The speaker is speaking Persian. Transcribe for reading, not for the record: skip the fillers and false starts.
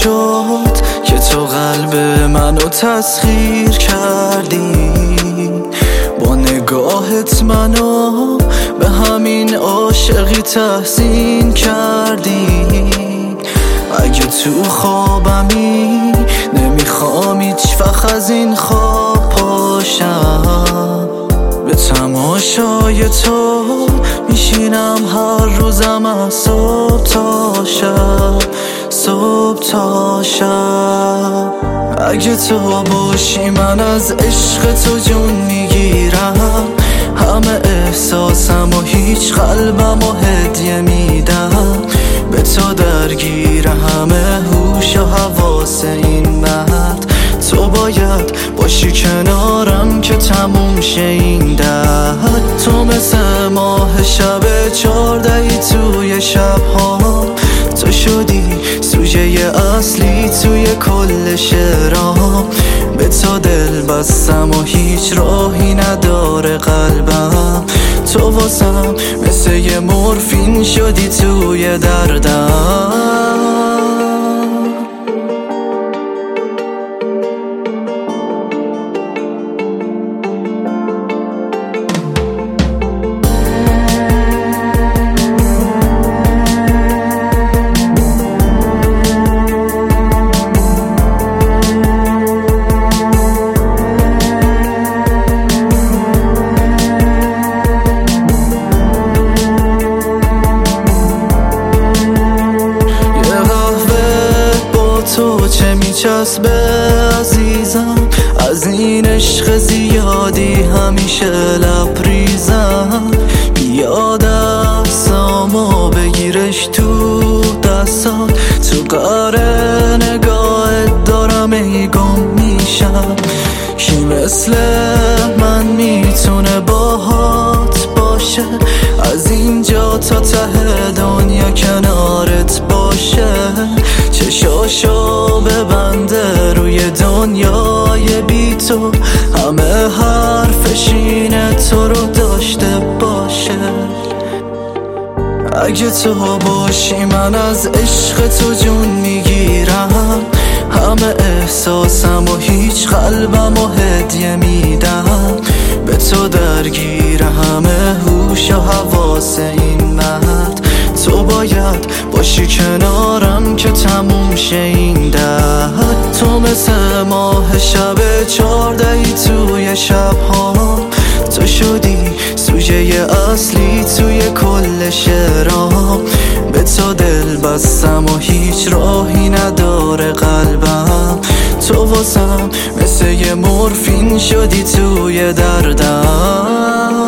شد که تو قلب منو تسخیر کردی، با نگاهت منو به همین عاشقی تحسین کردی. اگه تو خوابمی نمیخوام هیچ وقت از این خواب پاشم، به تماشای تو میشینم هر روزم از صبح تا شب، صبح تا شب. اگه تو باشی من از عشق تو جون میگیرم، همه احساسم و هیچ قلبم و هدیه میدم، به تو درگیر همه هوش و حواس این مرد. تو باید باشی کنارم که تموم شه این درد. تو مثل ماه شب 14 توی شبها، تو شدی سوژه اصلی توی کل شعرام. به تو دل بستم و هیچ راهی نداره قلبم، تو واسم مثل یه مورفین شدی توی دردم. تو چه میچسبه عزیزم، از این عشق زیادی همیشه لبریزم. بیا دستامو بگیرش تو دستات، تو قره نگاهت دارم ای گم میشم. کی مثل من میتونه باهات باشه، از اینجا تا ته دنیا کنارت باشه. چشاشو ببنده روی دنیای بی تو، همه حرفش اینه تو رو داشته باشه. اگه تو باشی من از عشق تو جون میگیرم، همه احساسم و هیچ قلبم و هدیه میدم، به تو درگیر همه هوش و حواس این مرد. تو باید باشی کنارم که تموم شه این درد. تو مثل ماه شب 14 توی شبها، تو شدی سوژه اصلی توی کل شعرام. به تو دل بستم و هیچ راهی نداره قلبم، تو واسم مثل یه مورفین شدی توی دردم.